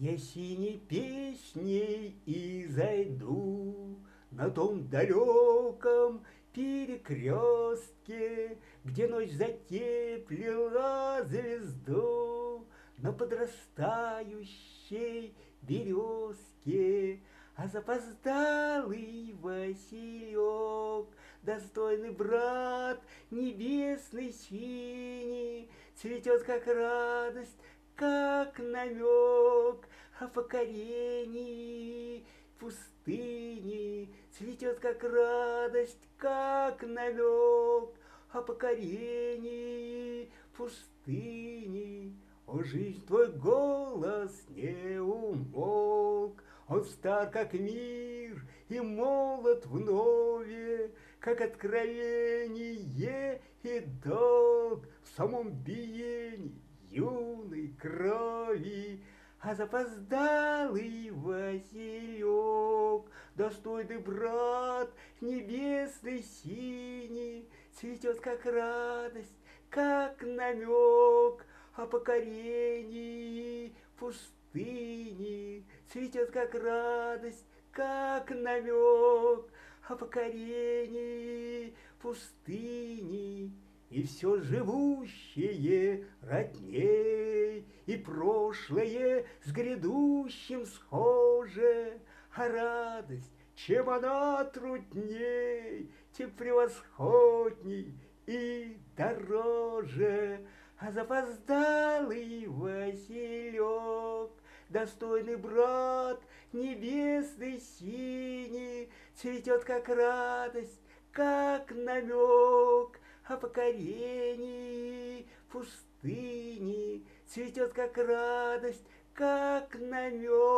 Я синей песней и зайду на том далеком перекрестке, где ночь затеплила звезду на подрастающей березке. А запоздалый Василек, достойный брат небесный синий, цветет как радость, как намек о покорении пустыни, цветет как радость, как намек о покорении пустыни. О, жизнь, твой голос не умолк, он стар, как мир, и молод вновь, как откровение и долг в самом биении юной крови. А запоздалый Василек, достойный брат небесный синий, цветет как радость, как намек о покорении пустыни, цветет как радость, как намек о покорении пустыни. И все живущее родней, и прошлое с грядущим схоже, а радость, чем она трудней, тем превосходней и дороже. А запоздалый Василек, достойный брат небесный синий, цветет как радость, как намек о покорении пустыни, цветет как радость, как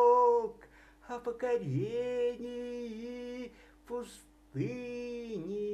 намек о покорении пустыни.